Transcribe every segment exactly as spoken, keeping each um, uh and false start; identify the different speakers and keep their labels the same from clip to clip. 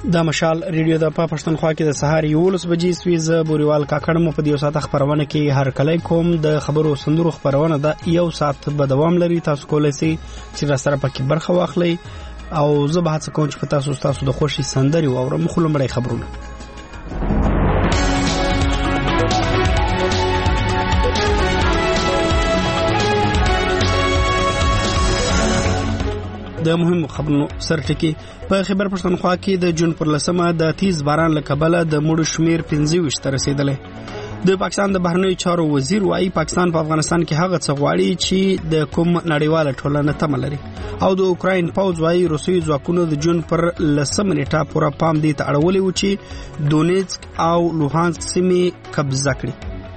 Speaker 1: د مشال ریډیو د پښتونخوا کې د سهار یولس بجې سوي ز بوريوال کاکړ مو په دیو ساعت خبرونه کې هر کله کوم د خبرو صندوق خبرونه د یو ساعت به دوام لري. تاسو کولای شئ چې را سره پکې برخه واخلئ او زه به هڅه کوم چې په تاسو تاسو د خوشي سندري واورم. خو لمړی خبرونه د مهم خبرونو سرټکی په خبر پښتونخوا کې د جون پر لسمه د تیز باران له کبله د مړو شمیر پنځه ویشت ته رسیدلی. د پاکستان د بهرنیو چارو وزیر وايي پاکستان په افغانستان کې هغه څه غواړي چې د کوم نړیواله ټولنه تمه لري او د اوکراین پوځ وايي روسي ځواکونو د جون پر لسمه نیټه پورا پام دي ته اړولې و چې دونیتسک او لوهانسک سیمې قبضه کړي.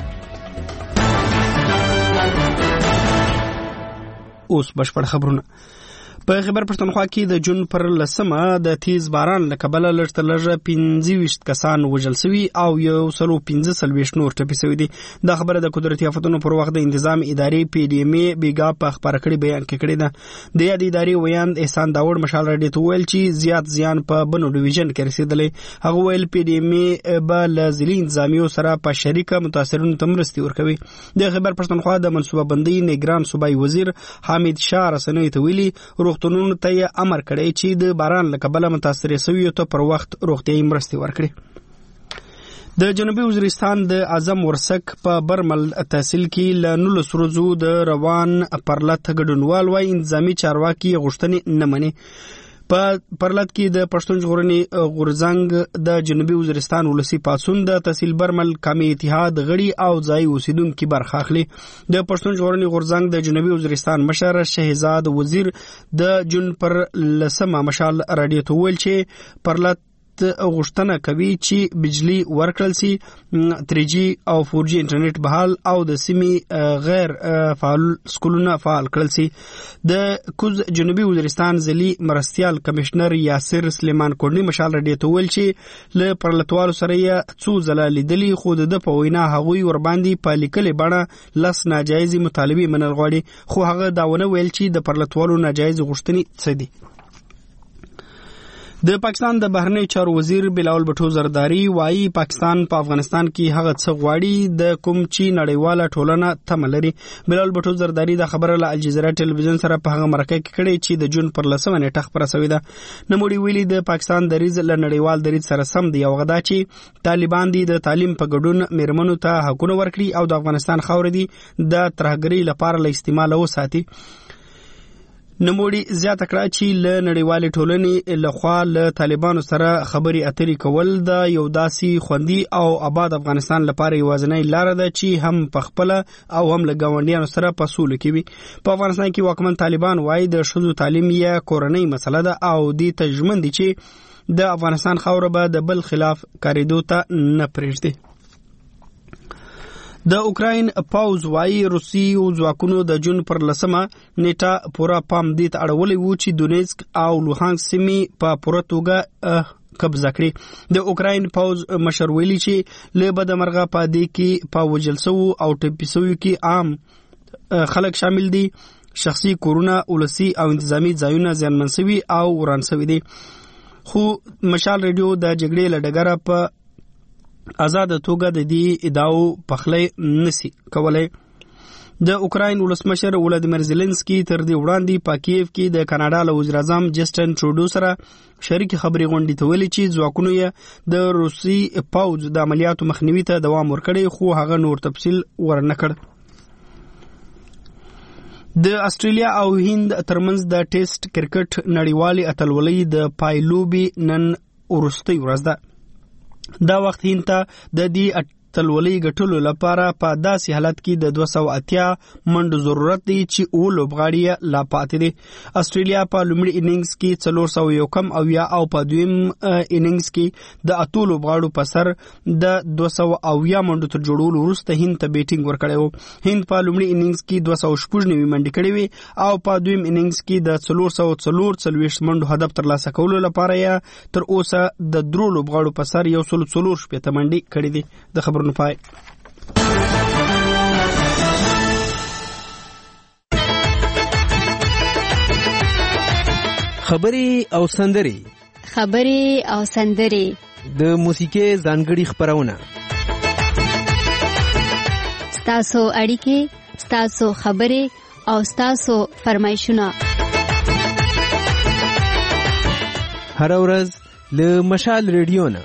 Speaker 1: اوس بشپړ خبرونه په خبر پښتونخوا کې د جون پر لسمه د تیز باران له کبله لږ لږ پنځه ویشت کسان وژل شوي او یو سلو پنځه څلوېښت نور ټپي شوي دي. دا خبره د قدرتي آفتونو پر وخت د انتظام ادارې پی ډي ایم ای بیګا په خبره کړي بیان کې کړی ده. د یاد ادارې ویاند احسان داوود مشال راډیو ته ویل چې زیات زیان په بنو ډیویژن کې رسیدلی. هغه ویل پی ډي ایم ای به له ځلي انتظامیو سره په شریکه متاثرینو ته مرستې ورکوي. د خبر پښتونخوا د منصوبه بندۍ نگران صوبایي وزیر حامد شاه رسنیو ته ویلي روغتونونو ته امر کړی چې د باران له کبله متاثر شویو ته پر وخت روغتیايي مرستې ورکړي. د جنوبي وزیرستان د اعظم ورسک په برمل تحصیل کې له نولس ورځو د روان پرلط ګډونوال وايي انتظامی چارواکي غوښتنې نه مني. په پرلط کې د پښتون ژغورنې غورځنګ د جنوبي وزیرستان ولسی پاڅون د تحصیل برمل قومي اتحاد غړي او ځای اوسیدونکو برخه اخلي. د پښتون ژغورنې غورځنګ د جنوبي وزیرستان مشر شهزاد وزیر د جون پر لسمه مشال راډیو ته ویل چې پرلط غوښتنه کوي چې بجلی ورکړل سي، تری جی او فور جی انټرنیټ بحال او د سیمې غیر فعال سکولونه فعال کړل سي. د کوز جنوبي وزیرستان ځلي مرستيال کمشنر یاسر سلیمان کونډي مشال راډیو ته ویل چې له پرلطوالو سره یې څو ځله لیدلي خو د په وینا هغوی ور باندې په لیکلې بڼه لس ناجایز مطالبه منل غواړي خو هغه داونه ویل چې د پرلطوالو ناجایز غوښتنې څه دي. د پاکستان د بهرنیو چارو وزیر بلاول بټو زرداری وايي پاکستان په افغانستان کې هغه څه غواړي د کوم چې نړیواله ټولنه تمه لري. بلاول بټو زرداری دا خبره له الجزیره ټلویزیون سره په هغه مرکه کې کړې چې د جون پر لسمه نیټه خبره شوې ده. نوموړي ویلي د پاکستان دریځ له نړیوال دریځ سره سم دی او غدا چې طالبان دي د تعلیم په ګډون میرمنو ته حقونه ورکړي او د افغانستان خاور دي د ترهګرۍ لپاره له استعمال وساتي. نموړي زیاته کړه چې له نړیوالې ټولنې لخوا له طالبانو سره خبرې اترې کول د یو داسې خوندي او آباد افغانستان لپاره یوازینۍ لاره ده چې هم په خپل او هم له ګاونډیانو سره په سولو کې وي. په افغانستان کې واکمن طالبان وايي د ښځو تعلیم یې کورنۍ مسله ده او دې ته ژمن دي چې د افغانستان خاوره به د بل خلاف کاریدو ته نه پرېږدي. د اوکراین پوځ وايي روسي ځواکونو د جون پر لسمه نیټه پورا پام دي ته اړولې و چې دونیتسک او لوهانسک سیمې په پوره توګه قبضه کړي. د اوکراین پوځ مشر ویلي چې له بده مرغه په دې کې په وجل سو او ټپي سو کې عام خلک شامل دي. شخصي کورونه ولسی او انتظامی ځایونه زیانمن شوي او وران شوي دي. خو مشال ریډیو د جګړې له ډګره په آزاد توګه د دې ادعاو پخلی نسی کولای. د اوکراین ولسمشر ولادیمیر زيلنسکي تر دې وړاندې په کیف کې د کاناډا له وزیر اعظم جسټن ټروډو سره شریک خبري غونډې ته ویلي چې ځواکونو یې د روسي پوځ د عملیاتو مخنیوي ته دوام ورکړي خو هغه نور تفصیل ورنه کړ. د استرالیا او هند ترمنځ د ټیسټ کرکټ نړیوالې اتلولۍ د پایلوبي نن ورستۍ ورځ ده. دا وخت هند ته د دې اتلولۍ ګټلو لپاره په داسې حالت کې د دوه سوه اتیا منډو ضرورت دی چې اووه لوبغاړي لا پاتې دي. استرالیا په لومړي اننګز کې څلور سوه یو کم اویا او په دویم اننګز کې د اتو لوبغاړو په سر د دوه سوه اویا منډو تر جوړولو وروسته هند ته بیټینګ ورکړی و. هند په لومړي اننګز کې دوه سوه شپږ نوي منډې کړې وې او په دویم اننګز کې د څلور سوه څلور څلوېښت منډو هدف ترلاسه کولو لپاره یې تر اوسه د درو لوبغاړو په سر یو سل څلور شپېته منډې کړې دي. د خبرونو پای.
Speaker 2: خبري او سندري خبرې او سندرې،
Speaker 3: د موسیقۍ ځانګړي خبرونه،
Speaker 2: ستاسو اړیکې، ستاسو خبرې او ستاسو فرمایشونه
Speaker 3: هر ورځ له مشال ریډیو نه.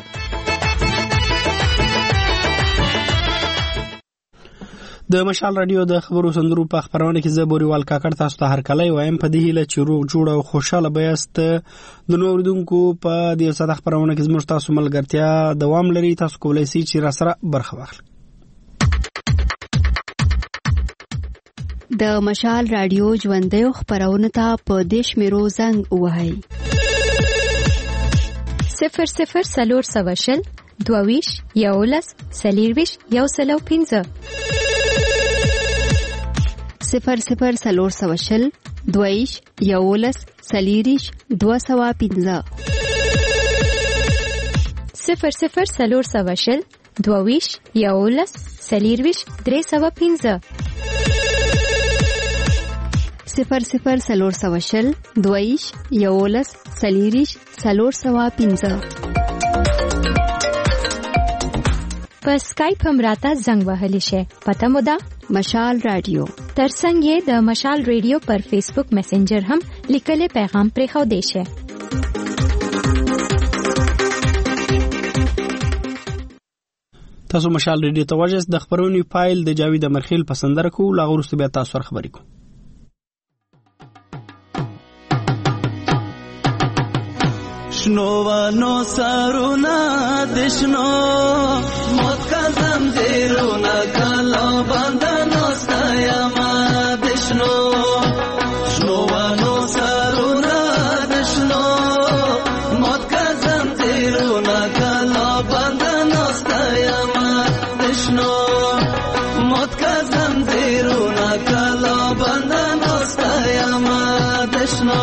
Speaker 1: د مشال رادیو د خبرو سندرو په خبرونه کې زه بوريوال کاکړ تاسو ته هر کله وایم په دې هیله چې روغ جوړ او خوشاله بیاست. د نوردونکو په دې ساده خبرونه کې زموږ تاسو ملګرتیا دوام لري. تاسو کولای شئ چې را سره برخه واخلئ.
Speaker 2: د مشال رادیو ژوندۍ خبرونه ته په دیش میرو زنګ وهاي
Speaker 4: صفر صفر سلور سواشل دوویش یولس سلیرویش یو سلو پینزه
Speaker 2: صفر صفر سلور سواشل دوویش یولس سلیریش دو سوا پینزه
Speaker 4: صفر صفر سلور سواشل دوویش یولس سلیرویش درې سوا پینزه
Speaker 2: صفر صفر سلور سواشل دویش یولس سلیریش سلور سوا پینزه.
Speaker 4: په سکایپ هم راته زنګ وهلی شي. پته مو ده
Speaker 2: مشال رادیو.
Speaker 4: ترڅنګ یې د مشال رادیو پر فیسبوک میسنجر هم لیکلي پیغام پرې خو دی شي.
Speaker 1: تاسو مشال رادیو ته وژس د خبرونې فایل د جاوید امرخیل پسندره کو لا غوښته بیا تاسو خبرې کو.
Speaker 5: شنوانو سارونا دشنو موت کا زنجیرونا کلو بندنو ستایما دشنو شنوانو سارونا دشنو موت کا زنجیرونا کلو بندنو ستایما دشنو موت کا زنجیرونا کلو بندنو ستایما دشنو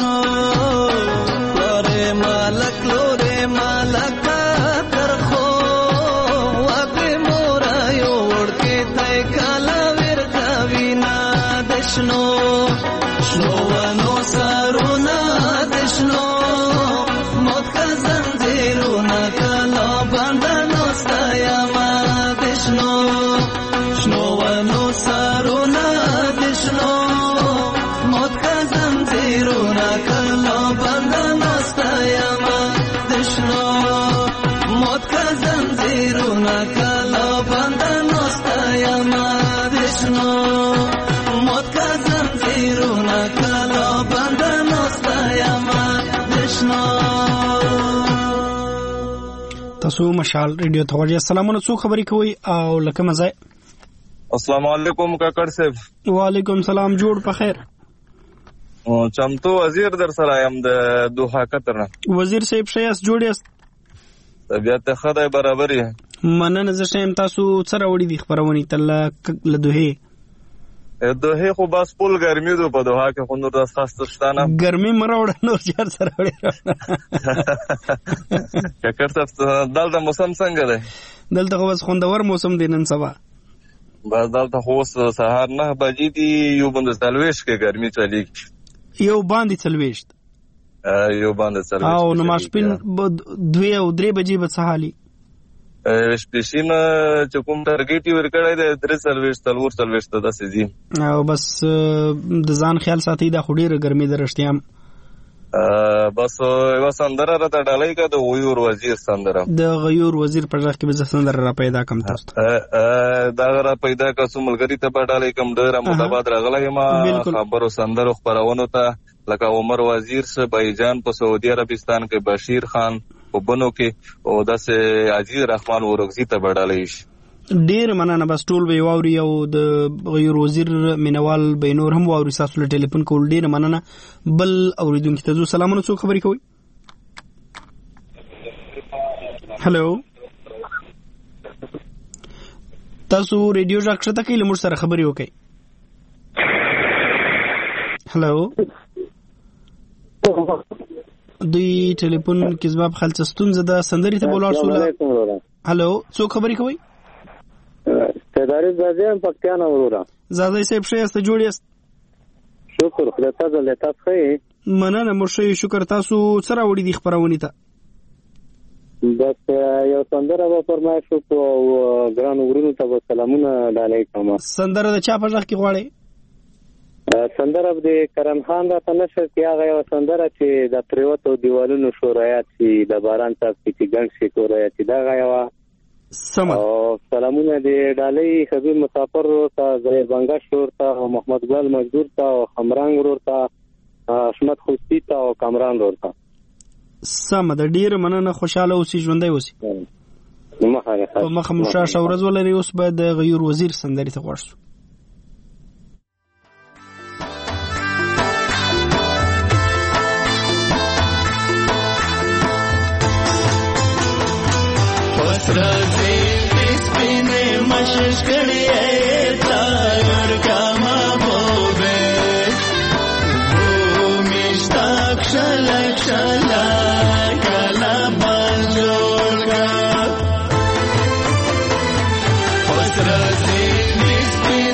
Speaker 5: Malak lore malak kar kho دشنو شنو ونو سرونا دشنو موت کا زنجیرونا کلا بندنو ستایما دشنو شنو ونو سرونا دشنو موت کا زنجیرونا کلا بندنو ستایما دشنو موت کا زنجیرونا کلا بندنو ستایما دشنو موت کا زنجیرونا کلا بندنو ستایما دشنو.
Speaker 1: تاسو مشال ریډیو ته ورجه سلامونه څو خبرې کوي او لکه مزه.
Speaker 6: السلام علیکم کاکړ صاحب.
Speaker 1: وعلیکم سلام. جوړ په خیر.
Speaker 6: چمتو وزیر در سره یم د دوحه قطر نه.
Speaker 1: وزیر صاحب شایست جوړ یاست؟
Speaker 6: طبیعت خدای برابر یې.
Speaker 1: مننه. زه شایم تاسو څه راوړي دي خبرونه تل له دوحه؟
Speaker 6: دوحه خو بس پول ګرمي دو په دوحه کې خو نور د خاص ستانه
Speaker 1: ګرمي مراوړ نور چار سره وړي.
Speaker 6: کاکړ صاحب دلته موسم څنګه دی؟
Speaker 1: دلته خو بس خوندور موسم دی نن سبا.
Speaker 6: بس دلته خو سهار نه بجې دي یو باندې څلوېښت کې ګرمي چلیږي. یو
Speaker 1: باندې څلوېښت
Speaker 6: یو باندې څلوېښت
Speaker 1: او نو ماسپین دوی او درې بجې به څه حالي؟
Speaker 6: شپېشین چې کوم ټارګېټ یې ورکړی دی درې څلوېښت څلور څلوېښت ته داسې ځي.
Speaker 1: او بس د ځان خیال ساتئ دا خو ډېره ګرمي ده رښتیا هم.
Speaker 6: بس یوه سندره راته ډالۍ کړه د غیور وزیر سندره.
Speaker 1: د غیور وزیر په غږ کې به زه سندره را پیدا کړم تاسو
Speaker 6: ته. دغه را پیدا کړه څو ملګري ته به ډالۍ کړم. ډېره متباد راغلی یم خبرو سندرو خپرونو ته لکه عمر وزیر صاحب بایجان په سعودي عربستان کې بشیر خان په بنو کې او داسې عزیز رحمان ورغزي ته به ډالۍ شي.
Speaker 1: ډېر مننه. بس ټول به واوري او د غیر وزیر مینوال به نور هم واوري. تاسو له ټلیفون کول ډېر مننه. بل اوریدونکو ته زو سلامونه څو خبرې کوي؟ هلو تاسو ریډیو ژغ کښته کړئ له موږ سره خبرې وکړئ. هلو دوی ټلیفون کې زما په خیال څه ستونزه ده. سندرې ته به ولاړ شو. هلو څوک خبرې کوي؟
Speaker 7: تدارس زازی هم پکتیا نه وروره.
Speaker 1: زازی صاحب ښه یاست؟ جوړ یاست؟
Speaker 7: شکر خدای ته زه له تاسو ښه یې.
Speaker 1: مننه موږ ښه یو شکر. تاسو څه راوړي دي خپرونې ته؟
Speaker 7: بس یو سندره به فرمایش وکړو او ګرانو وروڼو ته به سلامونه ډالۍ کړم.
Speaker 1: سندره د چا په غږ کې غواړئ؟
Speaker 7: سندره د کرم خان راته نشر کې هغه یوه سندره چې د پریوتو دیوالونو شورایات چې د باران څاڅکي چې ګڼ شي کورایات چې دغه یوه
Speaker 1: سمه.
Speaker 7: او سلامونه د ډالۍ خبیر مسافر ورور ته ظهیر بنګش ورور ته او محمد ګل مزدور ته او خمرنګ ورور ته حشمت خوستی ته او کامران ورور ته.
Speaker 1: سمه ده. ډېره مننه. خوشحاله اوسئ ژوندی اوسئ. په مخه مو ښه ښه ورځ ولرئ. اوس به د غیور وزیر سندرې ته غوږ شو.
Speaker 5: رازی سپینه مشش کړي ایتا ور کا محبوبه او مشتاق شلک شلا کلا بجوړا رازی سپینه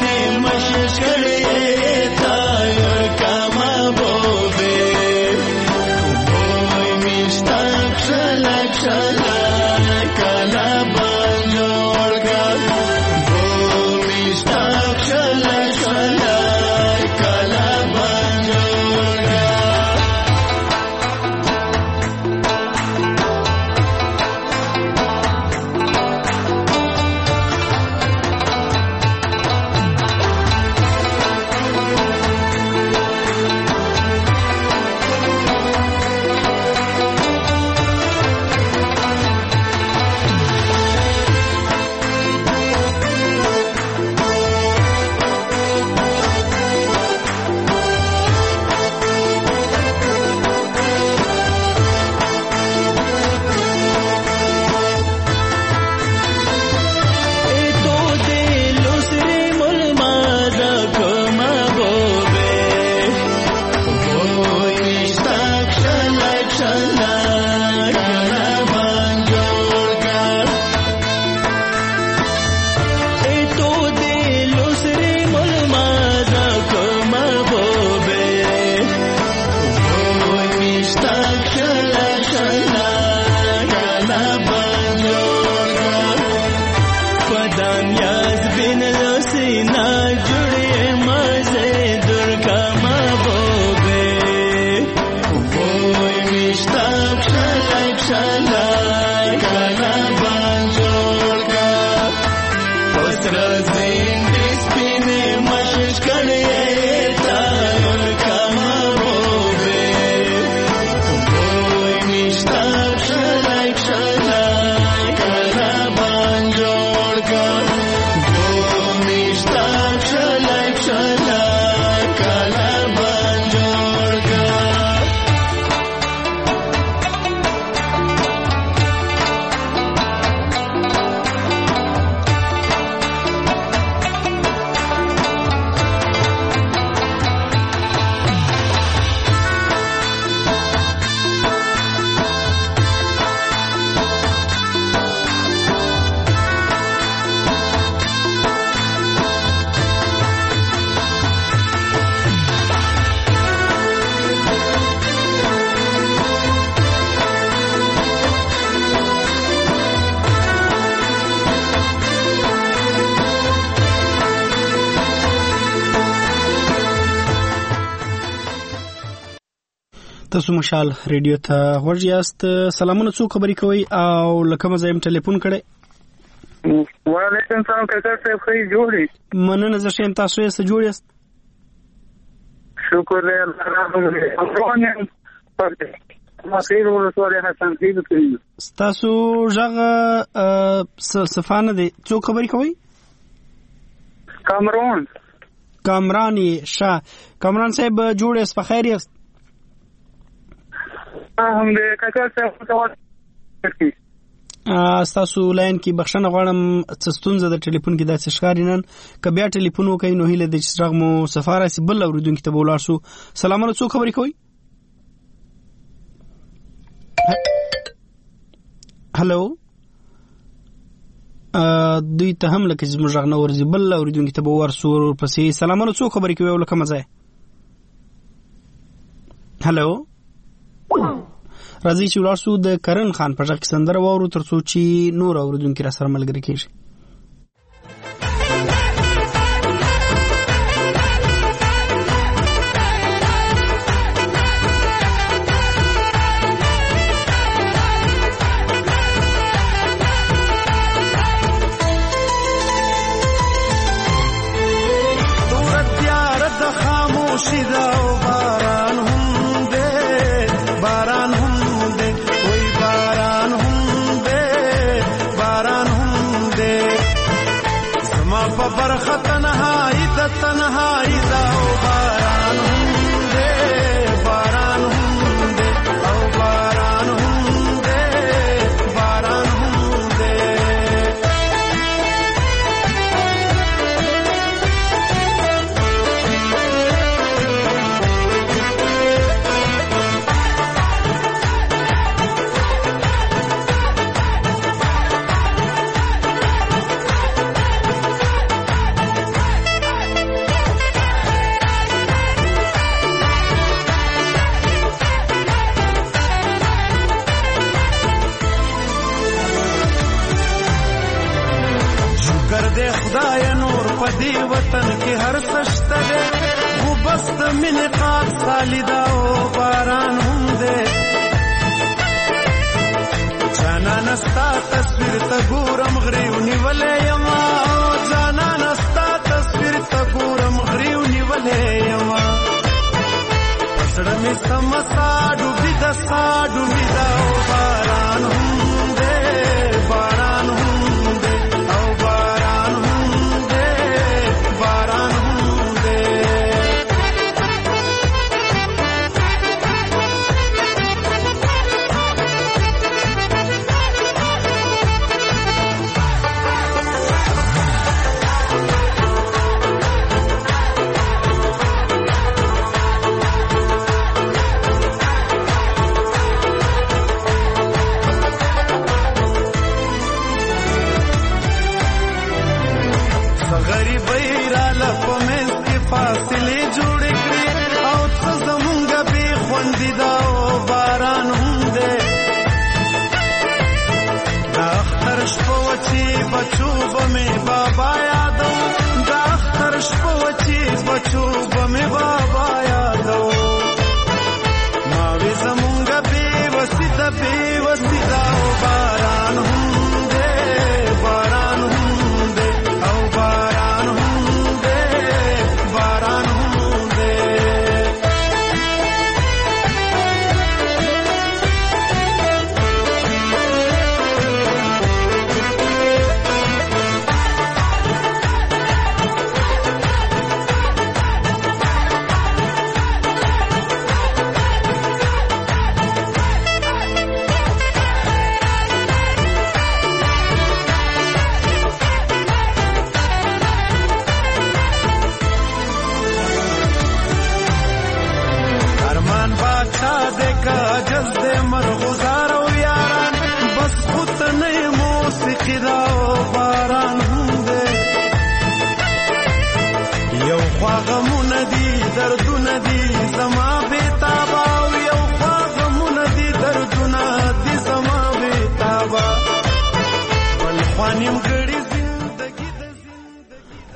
Speaker 1: تاسو مشال ریډیو ته غوږ یاست. سلامونه، څوک خبرې کوي او لکه مزایم ټلیفون کړي؟
Speaker 8: وعلیکم السلام. کاکا صاحب خیر جوړی؟
Speaker 1: مننه، زه شیم. تاسو یې څه جوړ یاست؟
Speaker 8: شکر دی الله تعالی. افغان ما خیر ورسوله حسن خیر کوي.
Speaker 1: تاسو ژغه صفانه دي، څوک خبرې کوي؟
Speaker 8: کامران.
Speaker 1: کامران شاه. کامران صاحب جوړ یاست؟ په خیر یاست؟
Speaker 8: هم دې کاکا صاحب
Speaker 1: تاسو لاین کې بخښنه غواړم، څه ستونزه د ټلیفون کې داسې ښکاري نن. که بیا ټلیفون وکړئ نو هیله ده چې غږ مو صفا راسي. بل اورېدونکي ته به ولاړ شو. سلامونه، څوک خبرې کوي؟ هلو، دوی ته هم لکه چې زموږ غږ نه ورځي. بل اورېدونکي ته به ورسو ورپسې. سلامونه، څوک خبرې کوي او له کومه ځایه؟ هلو، راځي چې ولاړ شو د کرن خان په غږ کې سندره واورو تر څو چې نور اورېدونکي را سره ملګري کېږي.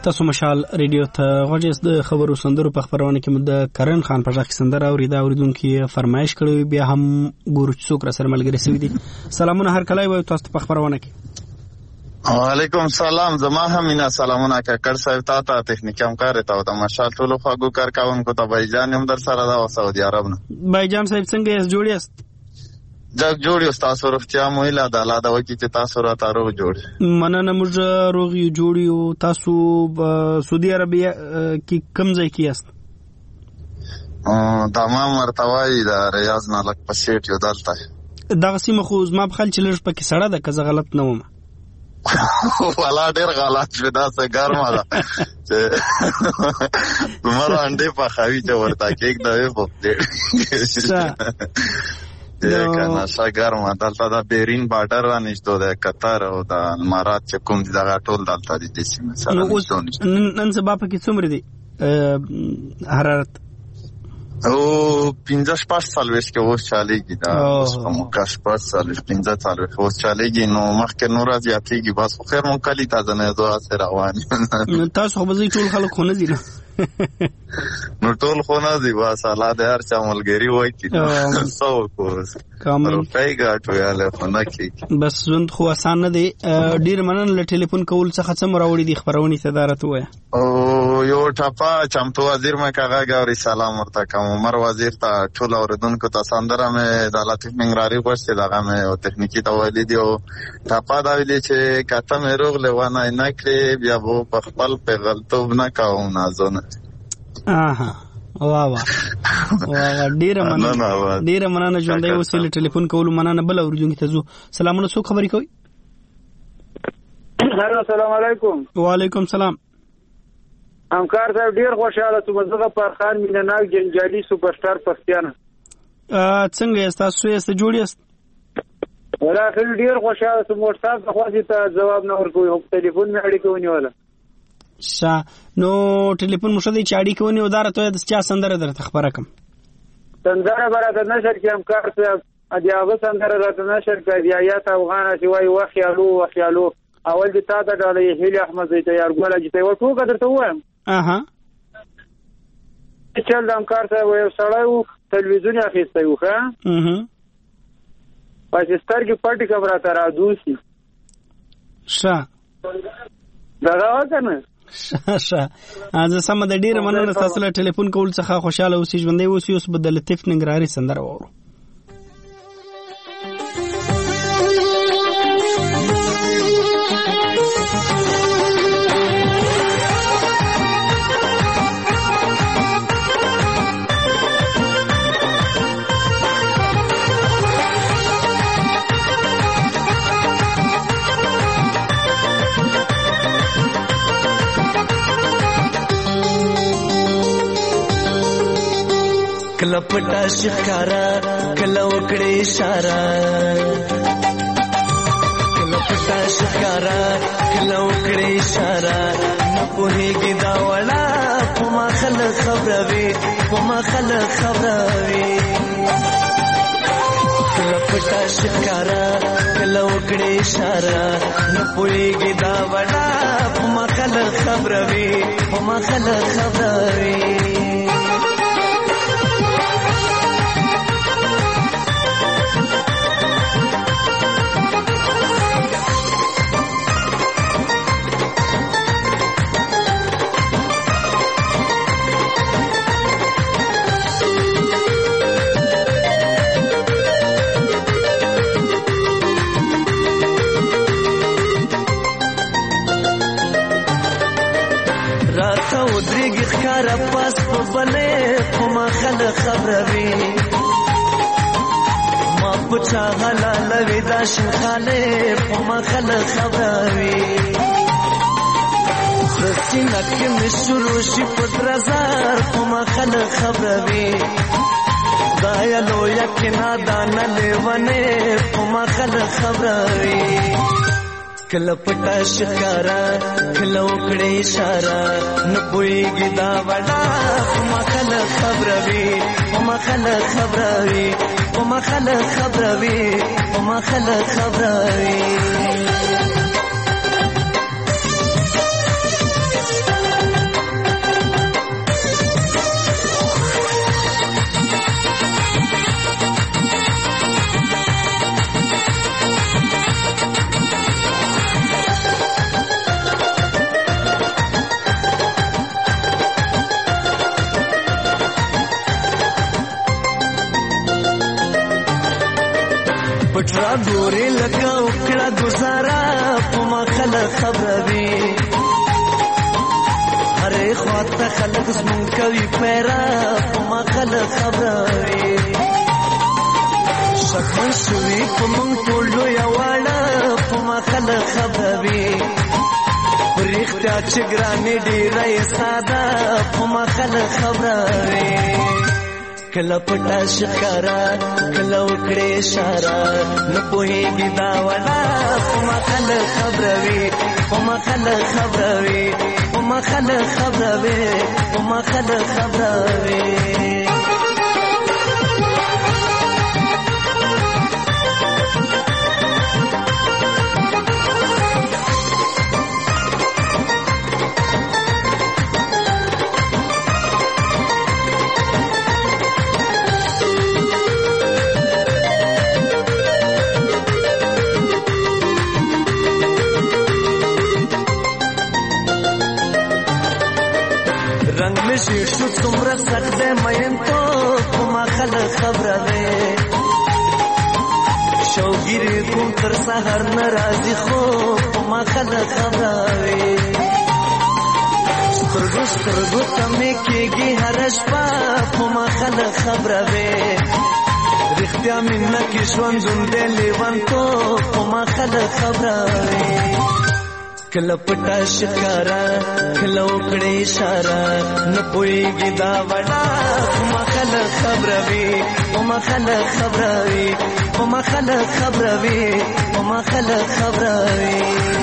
Speaker 1: تاسو مشال ریډیو ته غوږ د خبرو سندرو په خبرونه کې مد کرن خان په ځخ سندره اوریدا اوریدونکو فرمایش کړی بیا هم ګورو چې څوک را سره ملګری سوي دي. سلامونه هر کله وي تاسو په خبرونه کې.
Speaker 9: وعلیکم سلام. زما هم مینا سلامونه ککړ صاحب تا ته تخنیکی همکار ته د مشال ټولو خواږو کارکونکو ته بایجان هم در سره دا سعودي عرب نه.
Speaker 1: بایجان صاحب څنګه یې جوړی است؟
Speaker 9: جګ جوړ یو تاسو روغتیا مو اله د الله د وکی چې تاسو را تارو جوړ.
Speaker 1: مننه موږ روغ یو جوړ یو. تاسو سعودي عربیه کې کوم ځای کې یاست؟
Speaker 9: ا تمام مرتوی د ریاض نه لک پسیټ یو دلته.
Speaker 1: دغه سیمه خو زما په خل چې لږ پکې سړه ده که زه غلط نه وم.
Speaker 9: والا ډیر غلط شو دا څه ګرمه ده چې مر انډې په خوي چې ورته کېک دا په دې کنه شاګرمه دلته دا بیرین بارډر را نشته د قطر او د امارات چې کوم دي دا ټول دلته دي د سیمه سره.
Speaker 1: نن سبا په کې څومره دي حرارت؟
Speaker 9: او پنځه شپږ څلوېښت کې اوس چالېږي دا اوس کوم کا شپږ څلوېښت پنځه څلوېښت اوس چالېږي نو مخکې نور زیاتېږي بس خو خیر مونږ کلي تازه نه زه سره روان.
Speaker 1: تاسو خو به ټول خلک خو نه دي نه
Speaker 9: نو ټول خو نه دي بس الله دې هر چا ملګري وای چې څو کوس روپۍ ګاټو یاله خو نه کېږي.
Speaker 1: بس ژوند خو اسان نه دی. ډېر مننه له ټلیفون کول څخه څه مراوړي دي خبرونې صدارت وایه.
Speaker 9: او یو ټاپا چمتو وزیر مې کاغه ګوري سلام ورته کوم عمر وزیر ته ټول اوریدونکو ته سندره مې د لطیف منګراري غوښتي دغه مې او تخنیکی ته ویلي دي او ټاپا دا ویلي چې کته مې روغ لوانه نه کړې بیا وو په خپل په غلطوب نه کوم نازونه.
Speaker 1: اها واه واه واه ډیره مننه ډیره مننه ژوندۍ اوسې ټلیفون کول مننه بل اوریدونکو ته زو. سلامونه څوک خبرې کوي؟
Speaker 8: السلام علیکم.
Speaker 1: وعلیکم سلام.
Speaker 8: همکار صاحب ډیر خوشاله ته مزغه پر خان مینناک جنجالي سوپر سٹار پښتانه.
Speaker 1: ا څنګه یې تاسو یې ست جوړ یاست؟
Speaker 8: ولا خل ډیر خوشاله ته مور صاحب د خواسي ته جواب نه ورکوي او ټلیفون مې اړیکه ونیوله.
Speaker 1: شا نو ټلیفون مشه دی چاړي کوي او دار ته د چا سندره درته خبره کوم.
Speaker 8: سندره برات نشر کې همکار صاحب ادي هغه سندره راته نشر کوي یا یا ته افغان شي وای وخیالو وخیالو اول دې تا ته ډالې هیله احمد زې ته یار ګوله چې ته ورته درته وایم.
Speaker 1: اها
Speaker 8: چل د همکار صاحب یو سړی وو تلویزیون اخیستی وو ښه
Speaker 1: اها
Speaker 8: پس سترګې پټې کړه راته رادوسي
Speaker 1: ښه
Speaker 8: دغه وکنه
Speaker 1: ښه ښه زه سمه د ډېره مننه ستاسو له ټلیفون کول څخه خوشحاله اوسئ ژوندی اوسئ. اوس به د لطیف ننګرهاري سندره واورو.
Speaker 5: کله پټا شکارا کله وکړې اشاره کله پټا شکارا کله وکړې اشاره نه پوهېږي دا وړه په ما خلک خبروي په ما خلک خبروي کله پټا شکارا کله وکړې اشاره نه پوهېږي دا وړه په ما خلک خبروي په ما خلک خبروي. پاس په بلې په ما خلک خبروي ما په چا حلالوي دا شنخانې په ما خلک خبروي سینه کې مې شروع شي په درزار په ما خلک خبروي دا یا لویه کې نادانه لیونې په ما خلک خبروي کله پټا شکارا کله وکړې اشاره نه پوهېږي دا وړه په ما خلک خبروي په ما خلک خبروي په ما خلک خبروي په ما خلک خبروي را ګورې لکه وکړه ګزاره په ما خلک خبروي هرې خواته خلک زمونږ کوي پیره په ما خلک خبروي شکمن شوي په مونږ ټول لویه واړه په ما خلک خبروي په رښتیا چې ګرانې ډېره یې ساده په ما خلک خبروي کله پټه ښکاره کله وکړې اشاره نه پوهېږي دا ولا په ما خلک خبروي په ما خلک خبروي په ما خلک خبروي په ما خلک خبروي رنگ میں شیر شو څومره سخت دی مین تو په ما خلک خبروي شوګیرې کوم تر سهار نه راځي خو په ما خلک خبروي سترګو سترګو ته مې کېږي هره شپه په ما خلک خبروي رښتیا مینه کې ژوند ژوند دی لیونتوب په ما خلک خبروي کله پټه ښکاره کله وکړې اشاره نه پوهېږي دا وړه په ما خلک خبروي په ما خلک خبروي په ما خلک خبروي په ما خلک خبروي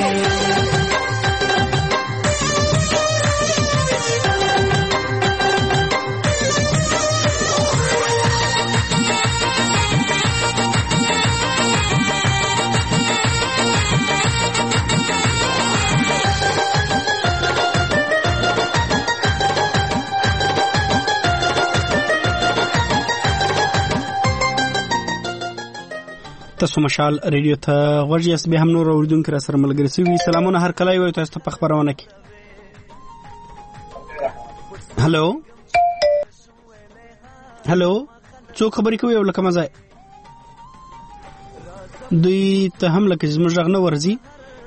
Speaker 1: تاسو مشال ریډیو ته غوږ یاست به هم نور اوریدونکو را سره ملګری شوي سلامونه هر کله وي تاسو ته په خبرونه کې هالو هالو څو خبرې کوي ولکه مزه دوی ته هم لکه زموږ غږ نه ورځي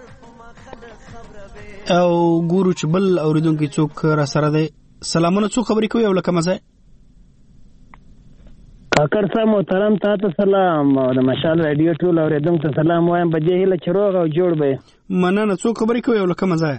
Speaker 1: او ګورو چې بل اوریدونکو څوک را سره دی سلامونه څو خبرې کوي ولکه مزه
Speaker 10: کاکر صاحب محترم تاسو سلام د مشال رادیو ټول اوریدونکو ته سلام وایم بجې هله چروغ او جوړ به
Speaker 1: مننه څو خبرې کوي ولکه مزه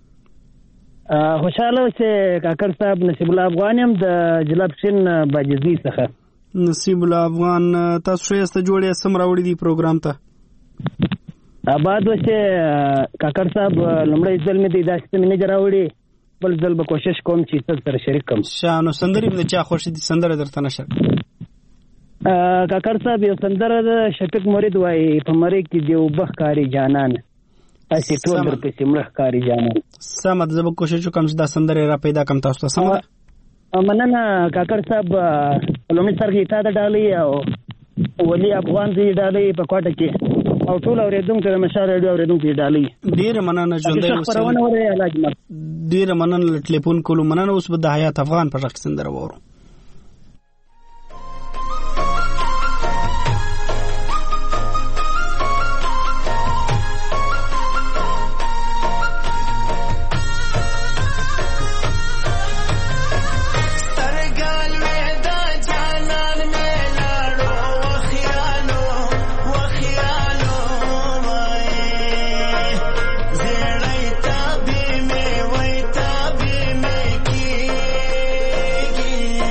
Speaker 10: خوشاله چې کاکر صاحب نصیب الله افغان هم د جلاب شین باجزي څخه
Speaker 1: نصیب الله افغان تاسو شېسته جوړې سم راوړې دی پروګرام ته
Speaker 10: آباد وشه کاکر صاحب لمړی ځل مې د داسې مې نه راوړې بل ځل به کوشش کوم چې تاسو سره شریک کوم
Speaker 1: شانو سندرې د چا خوښ دي سندره درته نشه
Speaker 10: کاکر صاحب یو سندره د شفیق مرید وای په مری کې دی وبخ کاری جانان اسی ټول در په سیمه کاری جانان
Speaker 1: سمه زب کوشش کوم چې دا سندره را پیدا کوم تاسو ته سمه
Speaker 10: مننه کاکر صاحب لومړی سرګی تا د ډالۍ او ولی افغان دی ډالۍ په کوټه کې او ټول اوریدونکو د مشال ریډیو اوریدونکو ډالۍ
Speaker 1: ډیر مننه ژوندۍ اوسه ډیر مننه ټلیفون کولو مننه اوس به د حیات افغان په ځخ سندره وورو
Speaker 11: Yeah.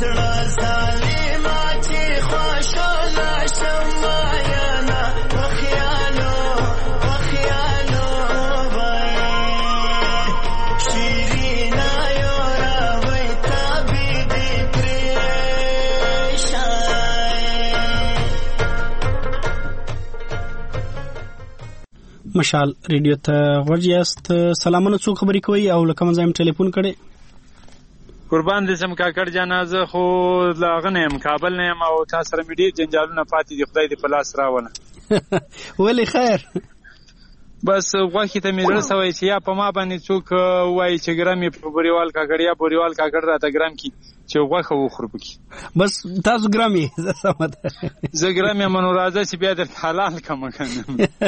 Speaker 5: زړه ظالما چې خوشاله شمایانا په خیالو په خیالو وای شیرینا یو راوي تابې دې پرېښای.
Speaker 1: مشال ریډیو ته غوږ یاست. سلامونه، څوک خبرې کوي او له کوم ځای م ټلیفون کړی؟
Speaker 11: قربان دې سم کاکړ جانه، زه خو له هغه نه یم، کابل نه یم او تا سره مې ډېر جنجالونه پاتې دي، خدای دې په لاس راوله.
Speaker 1: ولې خیر؟
Speaker 11: بس غوښې ته مې زړه سوی چې یا په ما باندې څوک وایي چې ګرم یې په بوریوال کاکړ یا بوریوال کاکړ راته ګرم کړي چې غوښه وخورو پکې.
Speaker 1: بس تاسو ګرم یې؟ سمه ده،
Speaker 11: زه ګرم یم، نو راځه چې بیا درته حلال کړم که نه.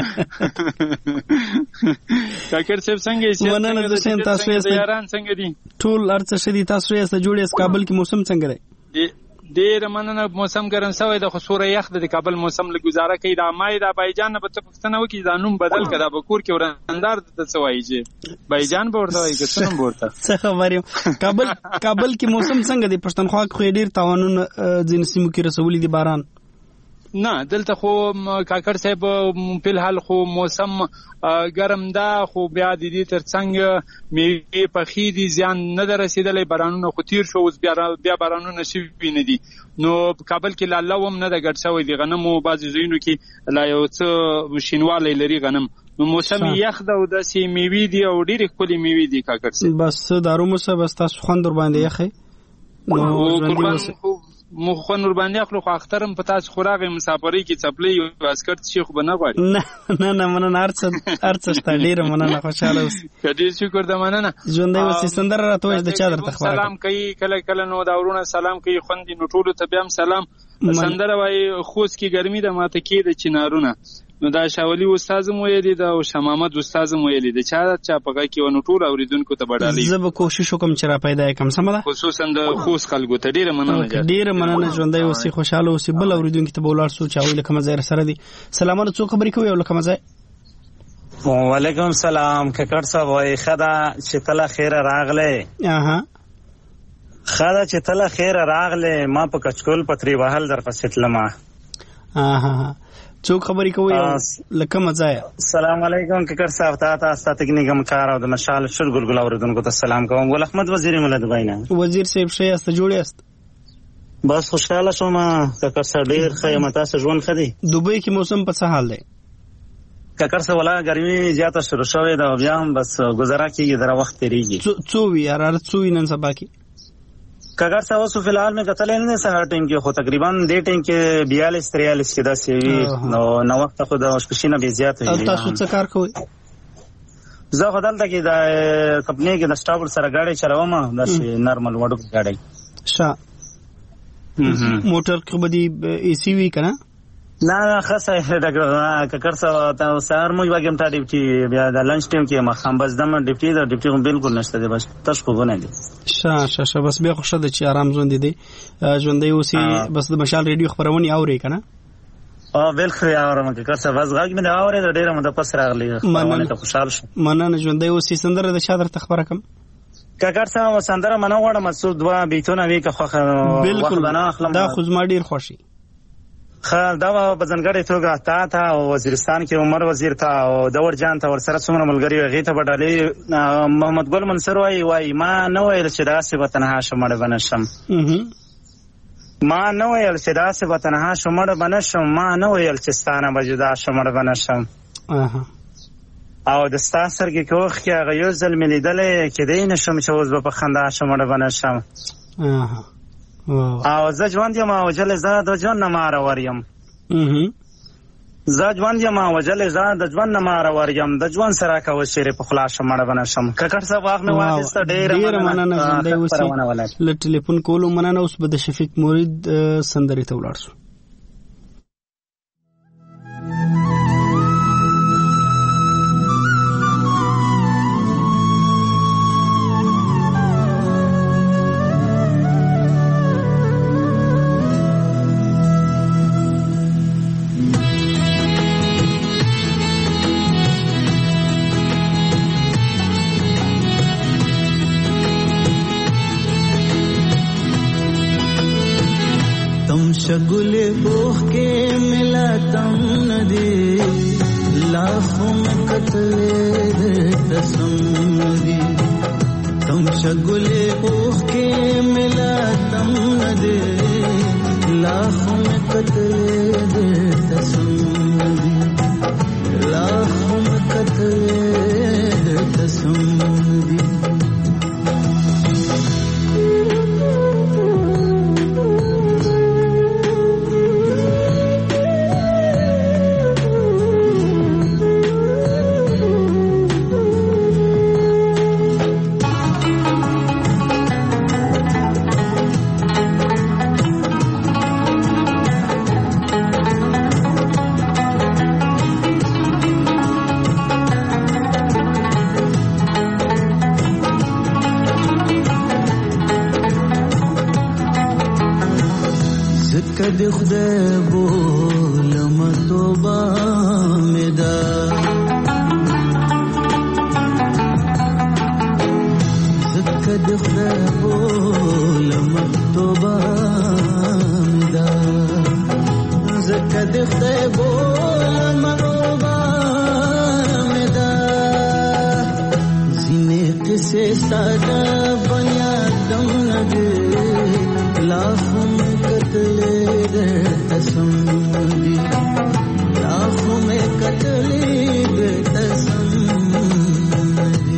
Speaker 11: کاکړ صاحب څنګه یې؟
Speaker 1: مننه د حسین، تاسو یاست؟
Speaker 11: یاران څنګه دي؟
Speaker 1: ټول هر څه ښه دي. تاسو یاست جوړ یاست؟ کابل کې موسم څنګه دی؟
Speaker 11: ډېره مننه، موسم ګرم شوی د خو سوره یخ د کابل موسم له گزاره کوي. دا مای دا بایجان نه به ته پوښتنه وکړي دا نوم بدل کړه، دا به کور کې ورندار ته څه وایي چې بایجان به ورته وایي که څه نوم به ورته.
Speaker 1: څه خبر یم. کابل کابل کې موسم څنګه دی؟ پښتونخوا کې خو یې ډېر تاوانونه ځینې سیمو کې رسولي دي باران.
Speaker 11: نه دلته خو کاکړ صاحب په الحال خو موسم ګرم ده، خو بیا د دې ترڅنګ میوې پخې دي، زیان نه ده رسېدلی، بارانونه خو تیر شو، اوس بیا بارانونه شوي نه دي. نو کابل کې لا لو هم نه ده ګډ شوی د غنمو، بعضې ځایونو کې لا یو څه شینوالی لري غنم. نو موسم یخ ده او داسې میوې دي او ډېرې ښکلې میوې دي کاکړ صاحب.
Speaker 1: بس داروموسه بس تاسو خوند ورباندې یخی
Speaker 11: مو خو نور باندې اخلو، خو اخترم په تاسو خو راغی مسافرۍ کې څپلۍ او اسکرت شي خو به نه غواړي.
Speaker 1: نه نه نه مننه، هر څه هر څه شته، ډېره مننه، خوشحاله اوسئ.
Speaker 11: ډېر شکر ده، مننه.
Speaker 1: ژوندی اوسئ. سندره راته وایي د چا درته خبره
Speaker 11: سلام کوي کله کله، نو دا ورونه سلام کوي، خوندې نو ټولو ته بیا هم سلام. سندره وایي خوست کې ګرمي ده ماته کېده چنارونه، نو دا شاولي استاد مو ویلي ده او شاه محمد استاد مو ویلي ده، چا چا په کې ونو ټول اوریدونکو ته بډالي.
Speaker 1: زه به کوشش وکم چې را پیدا کم. سم ده،
Speaker 11: خصوصا د خوست خلکو ته ډیره مننه.
Speaker 1: ډیره مننه، ژوندۍ اوسئ، خوشاله اوسئ. بل اوریدونکو ته بولار سوچ او لکه مزه سره دي. سلامونه، څوک خبرې کوي او لکه مزه؟
Speaker 12: وعلیکم سلام. ککړ صاحب وای خدا چې تله خیر راغله.
Speaker 1: اها
Speaker 12: خدا چې تله خیر راغله، ما په کچکول پتری وهل در پسټلما.
Speaker 1: اها څوک خبرې کوي لکه مزه؟
Speaker 12: السلام علیکم ککړ صاحب، تا تاسو ته تکنیکم کار او د مشال شر ګلګل اوریدونکو ته سلام کوم. ول احمد وزیر مله دبای نه.
Speaker 1: وزیر صاحب ښه یاست؟ جوړ یاست؟
Speaker 12: بس خوشاله شوم ککړ صاحب، ډیر ښه یم. تاسو ژوند ښه دی؟
Speaker 1: دوبۍ کې موسم په څه حال دی؟
Speaker 12: ککړ صاحب ولا ګرمي زیاته شروع شوې ده، بیا هم بس گزاره کیږي، در وخت تیریږي.
Speaker 1: څو وی حرارت څو نن سبا کې؟
Speaker 12: کګر صاحب اوس فی الحال مې کتل نه سهار ټیم کې خو تقریبا دې ټیم کې بیالیس تریالیس کې داسې وي، نو نو وخت خو د شپشینه به زیات وي.
Speaker 1: تاسو څه کار کوئ؟
Speaker 12: زه خدالته کې د کمپنی کې د سټاف سره گاډي چلوم، داسې نارمل وډو گاډي.
Speaker 1: ښه موټر کې به دی ای سی وی کنه؟
Speaker 12: نه نه خاصه ډاکټر ککر صاحب تاسو سهار موږ واګم ته ډیوټي، بیا د لنچ ټیم کې مخام بس دمه ډیوټي دا ډیوټي هم بالکل نشته دی، بس تاسو خو نه دی.
Speaker 1: شه شه شه بس بیا خوشاله دي چې آرام ژوند دي ژوندۍ اوسئ. بس د مشال ریډیو خبرونه اوري کنه؟
Speaker 12: اه بالکل اورم ککر صاحب، بس غږ مې اوري د ډیره مده پس راغلی، خبرونه ته خوشاله شم.
Speaker 1: مننه، ژوندۍ اوسئ. سندره د شادر ته خبره کوم
Speaker 12: ککر صاحب؟ سندره منو غواړم مسعود دوا بیتونه وی که خو
Speaker 1: بالکل دا خو زما ډیر خوشي.
Speaker 12: خا دا په ځنګړې توګه تا ته او وزیرستان کې عمر وزیر ته او دور جان ته ورسره څومره ملګری غي ته بډالي. محمد ګل منصور وای وای ما نه ویل چې داسې به تنها شمړ بنشم، ما نه ویل چې داسې به تنها شمړ بنشم، ما نه ویل چې ستانه به جدا شمړ بنشم. او د ستا سرګې کوخ کې هغه یو ځل مې لیدلې کېدی نشم چې اوس به په خندا شمړ بنشم. او زه ژوند یم او جل زه د ژوند نه ماره وریم، زه ژوند یم او جل زه د ژوند نه ماره وریم، د ژوند سره کوه شیرې په خلا شمړ بنشم. ککړ صاحب واخ مې واخیسته، ډېره
Speaker 1: مننه. ژوندۍ اوسئ. له ټلیفون کولو مننه. اوس به د شفیق مرید سندرې ته ولاړ شو.
Speaker 13: शगुले बोह के मिला तम न दे लाखों में कतले तसम दे तुम शगुले बोह के मिला तम न दे लाखों में कतले तसम दे लाखों में कतले तसम दे कद खुदा बोल मतोबा मेदा कद खुदा बोल मतोबा मेदा कद खुदा बोल मतोबा मेदा जिने किसे सादा बना दम नगे लाखों में कतले तसम दी लाखों में कतले तसम दी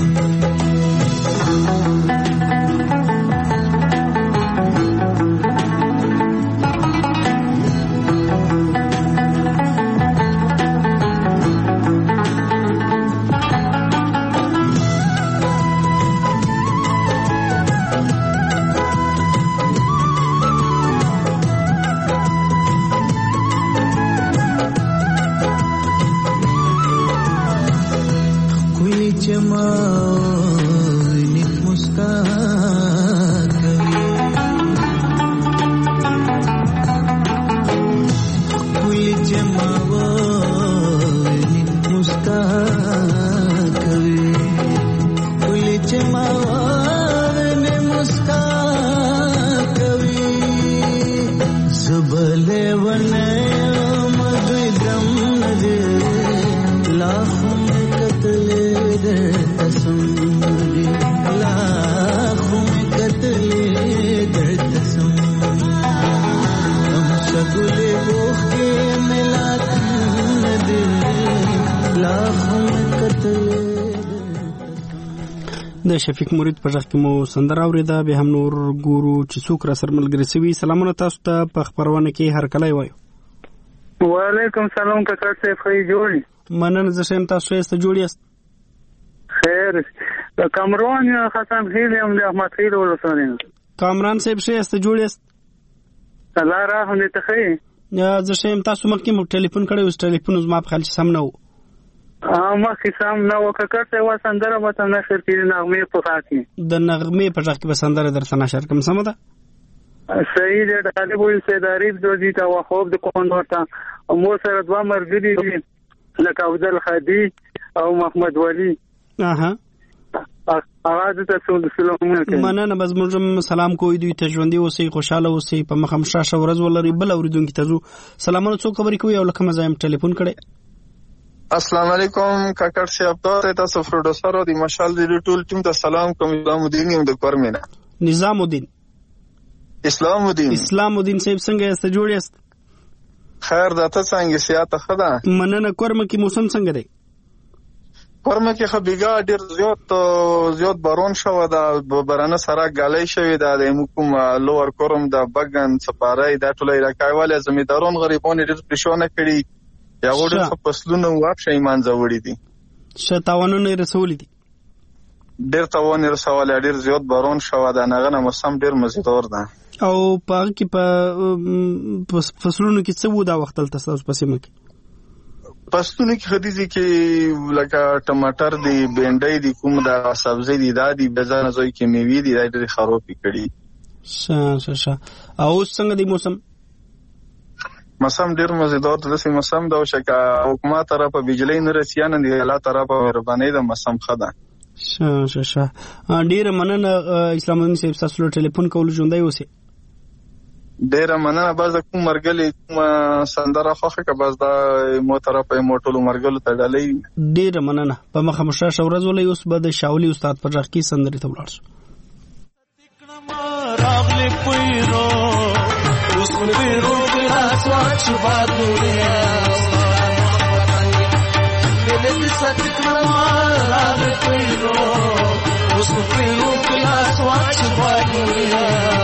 Speaker 13: د شفیق مرید په ځخ کې مو سندره اوریده به هم نور ګورو چې څوک را سره ملګری سوي. سلامونه تاسو ته په خبرونه کې هر کله وایو.
Speaker 8: وعلیکم سلام کاکا صاحب خی جوړی
Speaker 1: مننه زه شم تاسو یې جوړی است
Speaker 8: خیر د کامران حسن خیل هم د احمد خیل ولسانه
Speaker 1: کامران صاحب شه است جوړی است
Speaker 8: الله رحم دې تخی
Speaker 1: یا زه شم تاسو مکه مو ټلیفون کړی اوس ټلیفون زما په خل سم نه و
Speaker 8: ما خصام نو ککړته و سندره مته نشر کړي نغمه په خاطي
Speaker 1: د نغمه په ځخ کې به سندره درته نشر کوم سم ده
Speaker 8: صحیح ده طالب وي سیداریب دوی ته وخوب د کوم ورته مو سره دوه مرګري دي لکه افضل خدي او محمد ولی
Speaker 1: اها
Speaker 8: اواز ته سلامونه کوي
Speaker 1: مننه بس موږ سلام کوی دوی ته ژوندۍ اوسئ خوشاله اوسئ په مخم شاشه ورځ ولري بل اوریدونکو ته زو سلامونه څوک خبرې کوي او لکه مزایم ټلیفون کړي.
Speaker 9: السلام علیکم کاکړ صاحب ته تاسو پروډوسر او د مشال د ټول ټیم ته سلام کوم. نظام الدین یم د کورمینا.
Speaker 1: نظام الدین
Speaker 9: اسلام الدین
Speaker 1: اسلام الدین صاحب څنګه است جوړی است
Speaker 9: خیر ده ته څنګه سیاته خدا
Speaker 1: مننه کورم کې موسم څنګه دی
Speaker 9: کورم کې خبيګا ډیر زیات زیات بارون شو د برانه سره غالۍ شوی د حکوم لوور کورم د بغن سپارای د ټولې راکایواله زمیدارون غریبون ډیر پښونه کړي یا وړو په فصلونو واښه ایمان زوړی دي
Speaker 1: شتاونونه رسولې دي
Speaker 9: ډیر تاونه رسواله ډیر زیات بارون شو د نغنه موسم ډیر مزیدار ده
Speaker 1: او په کې په فصلونو کې څه وو دا وخت تل تاسو پسې مکه
Speaker 9: فصلونو کې خديزي کې لکه ټماټر دي بینډۍ دي کوم دا سبزي دي دادي بزانه زوی کې میوي دي ډېر خرابې کړي
Speaker 1: شه شه شه او څنګه دی موسم
Speaker 9: موسم ډیر مزیدار د سي موسم دا شکه حکومت طرف په بجلی نه رسیان دي الله طرف مهرباني د موسم خدا
Speaker 1: شه شه شه ډیر مننه اسلام الدین صاحب تاسو ټلیفون کول ژوندۍ اوسه
Speaker 9: ډیره مننه. باز کوم مرګلي کوم سندره خوخه که باز دا مو طرف مو ټولو مرګلو ته ډالې
Speaker 1: ډیره مننه. په مخه مشه شورز ولې اوس به د شاولي استاد په ځخ کې سندري ته ولاړ شو.
Speaker 5: راغلی پیرو اوس پیرو کلاس واچ بادوریا مینه ستکړه راغلی پیرو اوس پیرو کلاس واچ بادوریا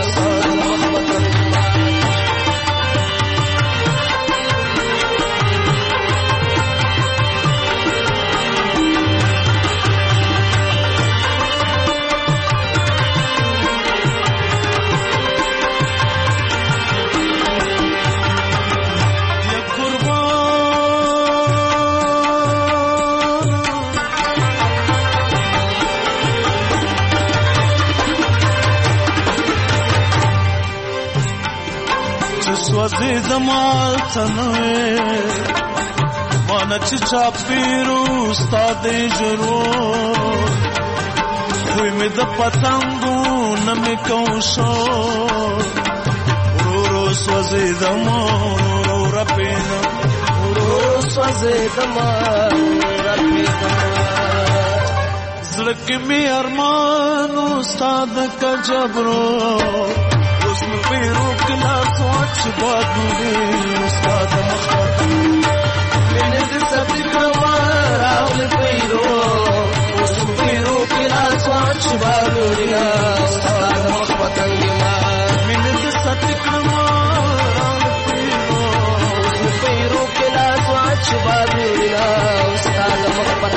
Speaker 5: سوځي زمال څنوي مانا چې چاپیرو استاد ضرور وي مې د پتنګو نمې کوشو ورو سوځي زمال رپینا ورو سوځي زمال رپینا زړه کې مې ارمان استاد کا جبرو उसमें पेरों कला सोच बादुरे उस्ताद मखबत मैंने से सभी कमार आले पेरों उसमें पेरों कला सोच बादुरे उस्ताद मखबत मैंने से सभी कमार आले पेरों उसमें पेरों कला सोच बादुरे उस्ताद मखबत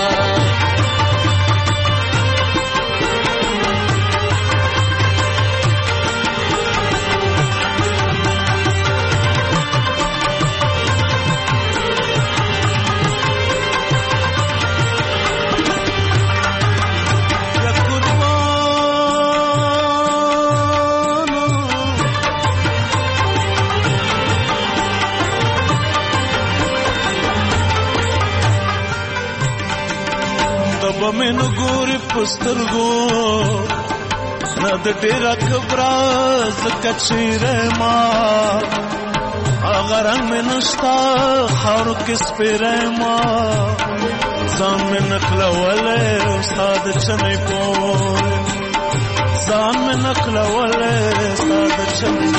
Speaker 5: من ګوري پسترګو نه د ډېر کبراز کچېره ما اگر رنگ میں نشتا خارو کس پیره ما ځان مې نخلوله استاد چنې پور ځان مې نخلوله استاد چنې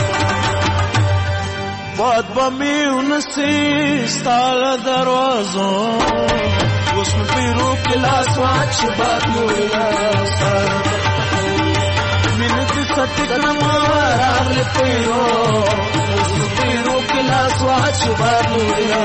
Speaker 5: باد بمې ونسي ستاله دروازو اوس مې پیرو کې لاس واچ باد مولا مینه دې ستګنه ما راغله پیرو اوس مې پیرو کې لاس واچ باد مولا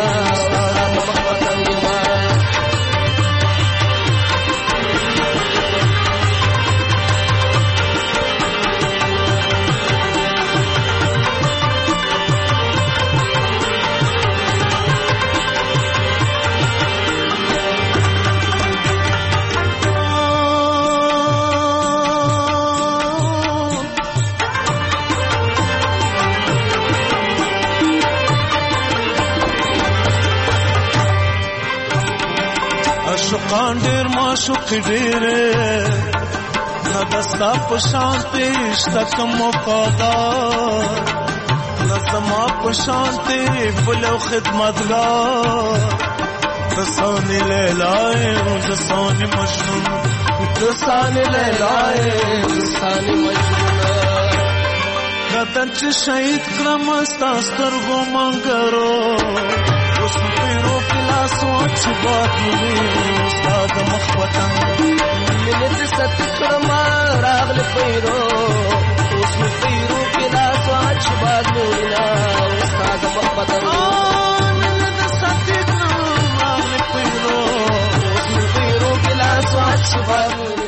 Speaker 5: شوقان ډېر معشوق ډېرې نه دستا په شان پېشته کوم وفادار نه زما په شان ته بل خدمتګار دسانې لیلای دسانې مجنون دسانې لیلای دسانې مجنون کتن چې شهید کړم ستا سترګو منګرو اوس مې پیرو کې لاس واچ باد مولی استاد مخ وطن مینه دې ست کړم راغله پیرو اوس مې پیرو کې لاس واچ باد مولی استاد مخ وطن مینه دې ست کړم راغله پیرو اوس مې پیرو کې لاس واچ باد مولی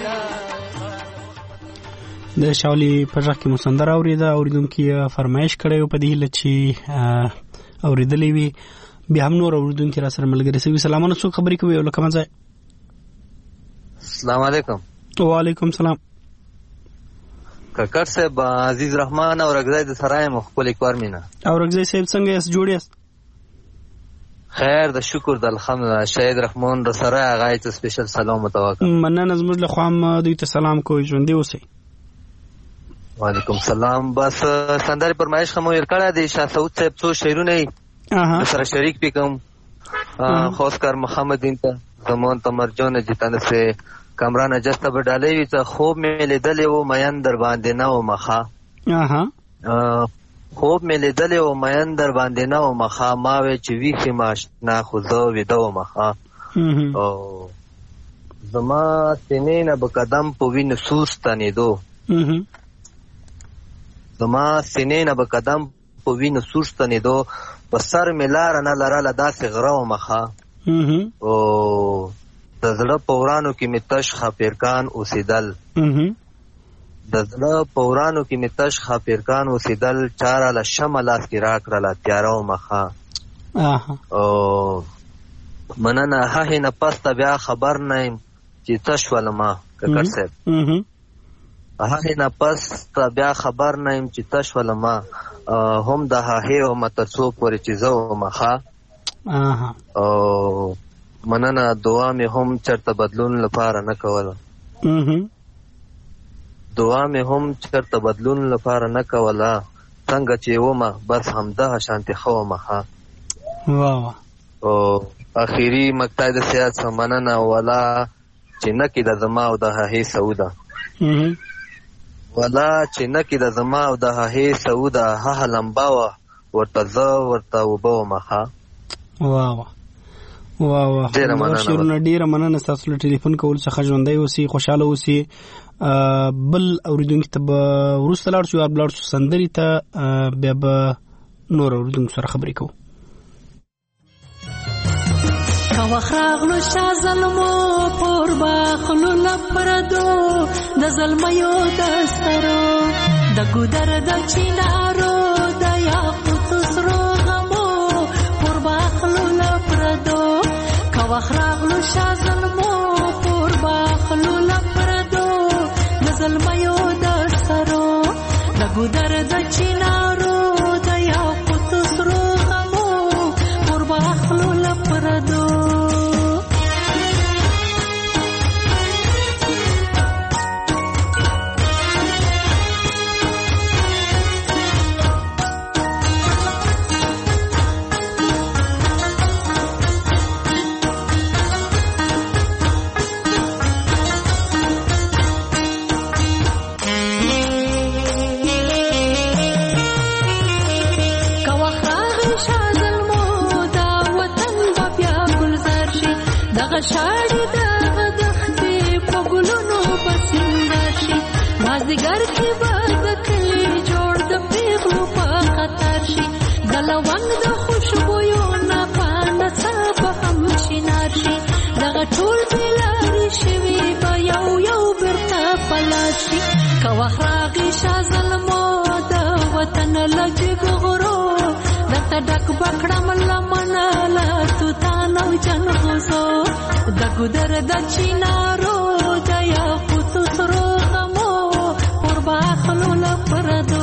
Speaker 1: د شاولي په ځکه کې مسندر اوریدا اوریدونکو فرمایش کړي په دې لچې اوریدلې وی بیا هم نور اوریدونکو را سره ملګری سوي سلامونه څو خبرې کوي ولکه مزه
Speaker 14: السلام علیکم
Speaker 1: وعلیکم السلام
Speaker 14: کاکر صاحب عزیز رحمان او رغزای د سراي مخبل اکوار مینا
Speaker 1: او رغزای صاحب څنګه یې جوړ یاست
Speaker 14: خیر د شکر د الحمدلله شهید رحمان د سراي هغه ته سپیشل سلام متوکل
Speaker 1: مننه زموږ له خوا دوی ته سلام کوی ژوندې اوسئ
Speaker 14: وعلیکم السلام. بس سندره فرمایش خمو ور کړه د شاه سعود صاحب څو شعرونه
Speaker 1: اها
Speaker 14: سره شریک پکم خاص کر محمد دین ته زمون تمرجون جتن سے کمران جسته بډالې ته خوب مې لیدلې و مین در باندې نه و مخه
Speaker 1: اها
Speaker 14: خوب مې لیدلې و مین در باندې نه و مخه ما وې چې وی سي ماشنا خو زه وې دو مخه او زما سینې نه به قدم په وینو سوس تنېدو زما سینې نه به قدم په وینو سوس تنېدو په سر مې لاره نه لرله داسې غره و مخه او د زړه په ورانو کې مې تش خاپیرکان اوسېدل د زړه په ورانو کې مې تش خاپیرکان اوسېدل چاره له شمه لاس کې راکړله تیاره و مخه او مننه هغې نه پس ته بیا خبر نه یم چې څه شولما ککړ صاحب هغې نه پس ته بیا خبر نه یم چې څه شولما هم د هغې ومه تر څو پورې چې زه ومخه او مننه دعا مې هم چرته بدلون لپاره نه کوله دعا مې هم چرته بدلون لپاره نه کوله څنګه چې ومه بس همدغه شانتې ښه ومه ښه او اخیري مقطع د سیاحت څخه مننه ولا چې نه کېده زما او د هغې سعوده ولا چې نه کېده زما او د هغې سعوده هغه لمبه وه ورته زه ورته اوبه ومه ښه
Speaker 1: واه واه واه شعرونه ډیره مننه ستاسو له ټلیفون کول څخه ژوندی اوسئ خوشحاله اوسئ بل اوریدونکي ته به وروسته لاړ شو لاړ شو سندرې ته بیا به نور اوریدونکو سره خبرې کوو
Speaker 15: که وخت راغلو شاه ظلمو پور باخلو لپردو د ظلمیو د سترو د ګودر د چینارو د یاقوتو سرو غمو پور باخلو لپردو که وخت راغلو شاه ظلمو پور باخلو لپردو د ظلمیو د سترو د ګودر د چینارو د یاقوتو سرو غمو پور باخلو لپردو شاړې دغه دښتې په ګلونو به سینګار شي مازدیګر کې به د کلي جوړ د پیغلو په خطر شي د لونګ د خوشبویو نه پاڼه څه به هم شینار شي دغه ټول بېلارې شوي به یو یو بېرته په لار شي که وخت راغی شاه ظلمو د وطن له جګغرو درته ډک به کړم لمنه له توتان او جنغوزو د ګودر د چینارو د یاقوتو سرو غمو پور باخلو لپردو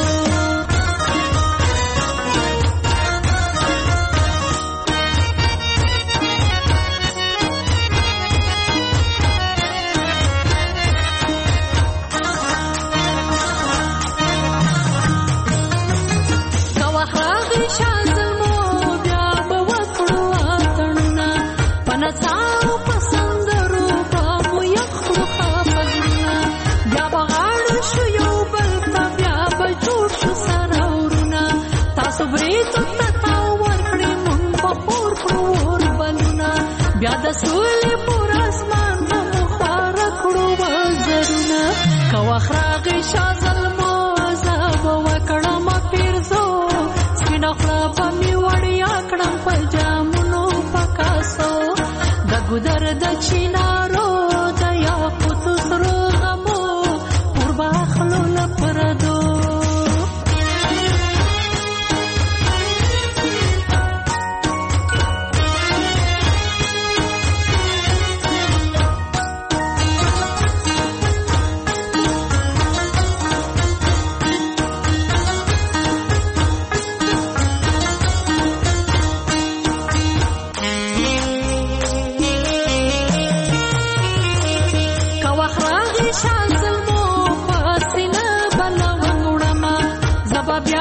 Speaker 15: بیا د سولې پر اسمان هم خواره کړو وزرونه که وخت راغی شاه ظلمو زه به وکړم پیرزو سپینه خوله به مې وړیا کړم په جامونو په کاسو د ګودر د چینارو د یاقوتو سرو غمو پور باخلو لپردو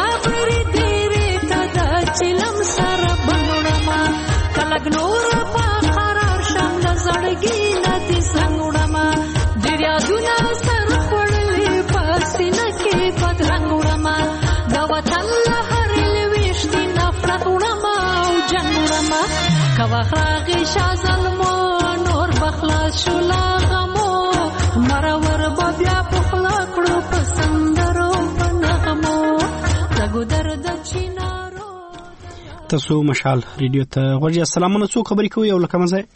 Speaker 15: خبرې ډېرې ته د چلم سره بنوړما کلک نور په قرار شم د زړګي نه دې څنګه وړما ډېر یادونه سر خوړلې په سینه کې بدرنګ وړما د وطن له هرې لویشتې نفرت وړما او جنګ وړما که وخت راغی شاه ظلمو نور به خلاص شو لا غمو مرور به بیا پخلا کړو په سندرو په نغمو دګو درد چینارو
Speaker 1: تاسو مشال ریډیو ته غوړی السلامونه څو خبرې کوي او لکه مزه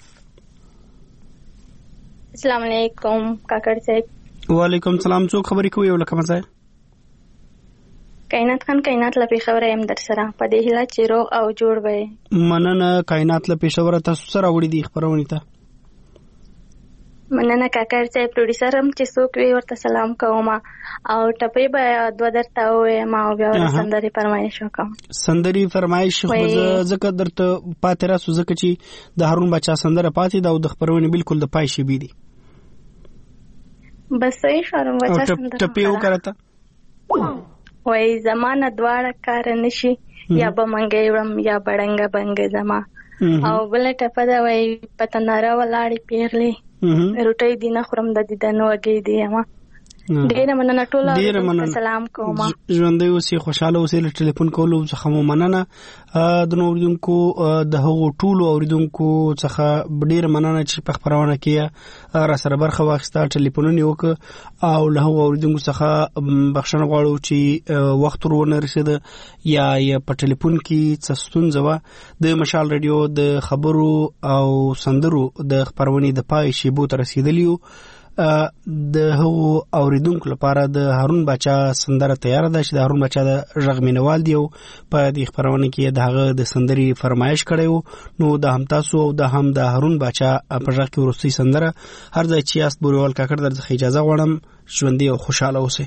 Speaker 16: السلام علیکم کاکړ صاحب
Speaker 1: وعلیکم السلام څو خبرې کوي او لکه مزه
Speaker 16: کائنات خان کائنات له پیښور ایم در سره په دې هله چې روغ او جوړ وي
Speaker 1: مننه کائنات له پیښور تاسو سره وړي دي خبرونه ته
Speaker 16: مننه کاکړ صاحب پروډوسر هم چې څوک وي ورته سلام کوم او ټپې به دوه درته وې ما او بیا سندري فرمایش وکم
Speaker 1: سندري فرمایش خو ځکه درته پاتې راسو ځکه چې د هارون بچا سندره پاتې دا او د خبرونه بالکل د پای شي بي دي
Speaker 16: بس صحیح هارون بچا سندره
Speaker 1: ټپې وکړه
Speaker 16: وای زمانه دواړه کار نشي یا به منګي وړم یا بڑنګ بنګ زما او بل ټپه دا وای پتناره ولاړی پیرلې روټي دینه خرم د دینو وګي دی ما ډیره مننه ټول سلام کوم
Speaker 1: ژوندۍ اوسې خوشاله اوسې له ټلیفون کولو څخه مو مننه د نوریدونکو د هغو ټول اوریدونکو څخه ډیره مننه چې په خبرونه کې را سره برخه واخیسته ټلیفونونه وک او له هغو اوریدونکو څخه بخښنه غواړو چې وخت ورونه رسید یا په ټلیفون کې څه ستونزه و د مشال رادیو د خبرو او سندرو د خبرونه د پای شیبو تر رسیدلیو د هغو اوریدونکو لپاره د هارون بچا سندره تیار ده چې د هارون بچا د ژغ مینوال دی او په دې خبرونه کې د هغه د سندري فرمایش کړو نو د هم تاسو او د هم د هارون بچا په ژغ کې ورسي سندره هر ځای چې است بوریوال کاکړ درڅخه اجازه غواړم ژوندۍ او خوشاله اوسئ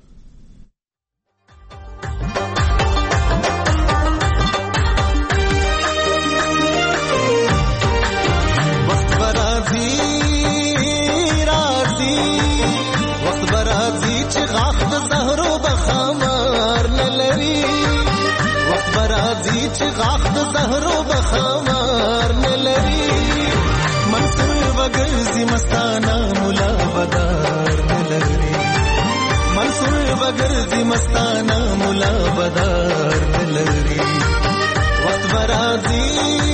Speaker 17: غاخ د زهرو بخمار نلري منصور وګرځي مستانه مولا بدار نلري منصور وګرځي مستانه مولا بدار نلري وخت برازي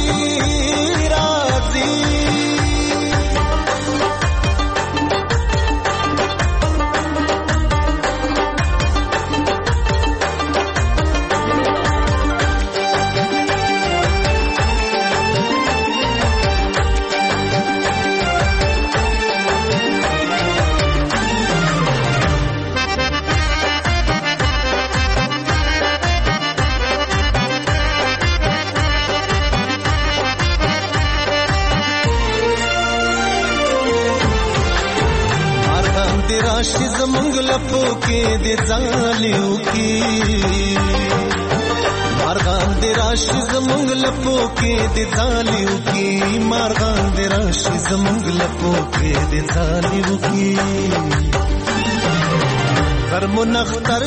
Speaker 17: رازي راشي زمونږ لپو کې د ځالیو کې مارغان د راشي زمونږ لپو کې د ځالیو کې مارغان د راشي زمونږ لپو کې د ځالیو کې غرمو نختر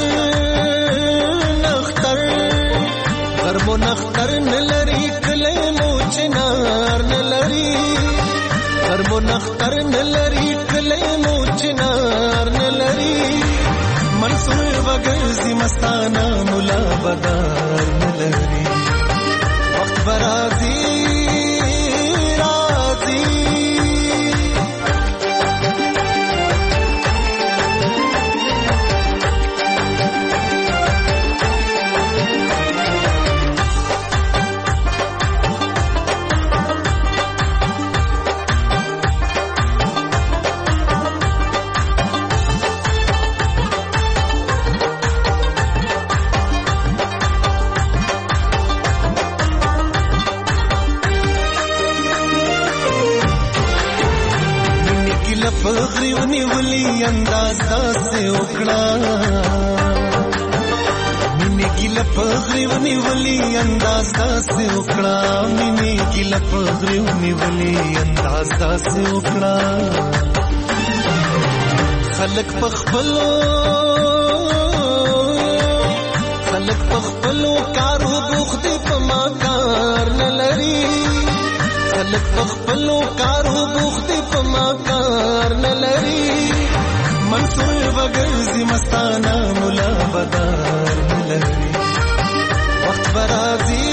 Speaker 17: نختر غرمو نختر نلري کله مو چنار نلري غرمو نختر نلري کله مو چنار نلري منصور وګرځي مستانه مولا بدار نلري وخت برازي رازي پغریونی ولی انداز داسه وکړه مینه ګل پغریونی ولی انداز داسه وکړه مینه ګل پغریونی ولی انداز داسه وکړه خلق پخپلو خلق خپلو کارو بوخت په ما کار نه لري خلک خپلو کارو بوخت په ما کار نه لري منصور وګرځي مستانه مولا بدار نه لري وخت برازي